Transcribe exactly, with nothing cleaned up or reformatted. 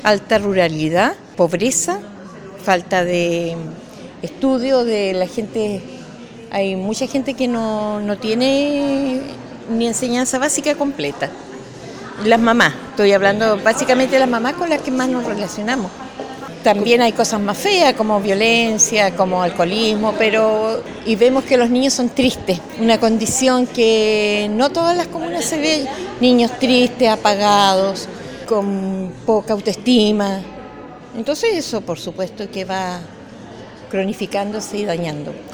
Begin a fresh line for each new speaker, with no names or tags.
Alta ruralidad, pobreza, falta de estudio de la gente. Hay mucha gente que no, no tiene ni enseñanza básica completa. Las mamás, estoy hablando básicamente de las mamás con las que más nos relacionamos. También hay cosas más feas como violencia, como alcoholismo, pero y vemos que los niños son tristes, una condición que no todas las comunas se ven, niños tristes, apagados, con poca autoestima. Entonces eso por supuesto que va cronificándose y dañando.